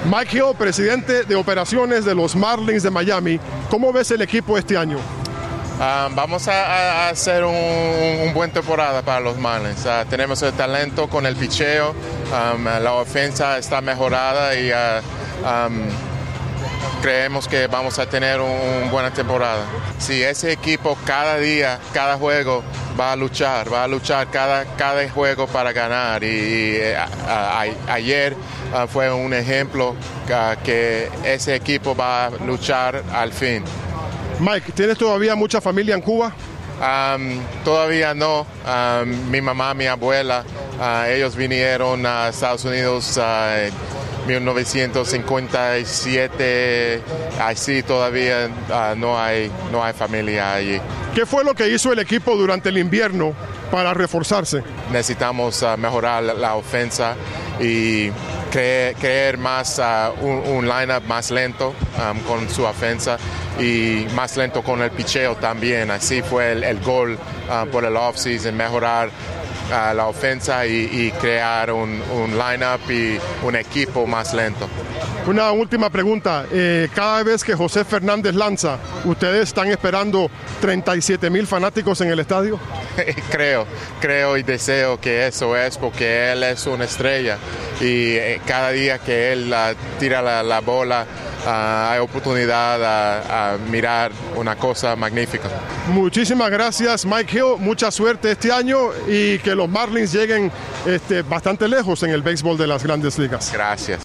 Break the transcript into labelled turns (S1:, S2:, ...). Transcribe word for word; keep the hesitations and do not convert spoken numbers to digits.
S1: Mike Hill, presidente de operaciones de los Marlins de Miami, ¿cómo ves el equipo este año?
S2: Um, vamos a, a hacer un, un buen temporada para los Marlins. Uh, tenemos el talento con el picheo, um, la ofensa está mejorada y uh, um, creemos que vamos a tener una un buena temporada. Si ese equipo cada día, cada juego va a luchar, va a luchar cada, cada juego para ganar y, y a, a, ayer uh, fue un ejemplo uh, que ese equipo va a luchar al fin.
S1: Mike, ¿tienes todavía mucha familia en Cuba?
S2: Um, todavía no. Um, mi mamá, mi abuela, uh, ellos vinieron a Estados Unidos uh, en mil novecientos cincuenta y siete. Así todavía uh, no hay, no hay familia allí.
S1: ¿Qué fue lo que hizo el equipo durante el invierno para reforzarse?
S2: Necesitamos uh, mejorar la, la ofensa y creer, creer más uh, un, un lineup más lento um, con su ofensa y más lento con el picheo también. Así fue el, el gol uh, por el offseason, mejorar uh, la ofensa y, y crear un, un lineup y un equipo más lento.
S1: Una última pregunta. Eh, cada vez que José Fernández lanza, ¿ustedes están esperando treinta y siete mil fanáticos en el estadio?
S2: creo, creo y deseo que eso es porque él es una estrella y eh, cada día que él uh, tira la, la bola uh, hay oportunidad a, a mirar una cosa magnífica.
S1: Muchísimas gracias, Mike Hill. Mucha suerte este año y que los Marlins lleguen este, bastante lejos en el béisbol de las Grandes Ligas.
S2: Gracias.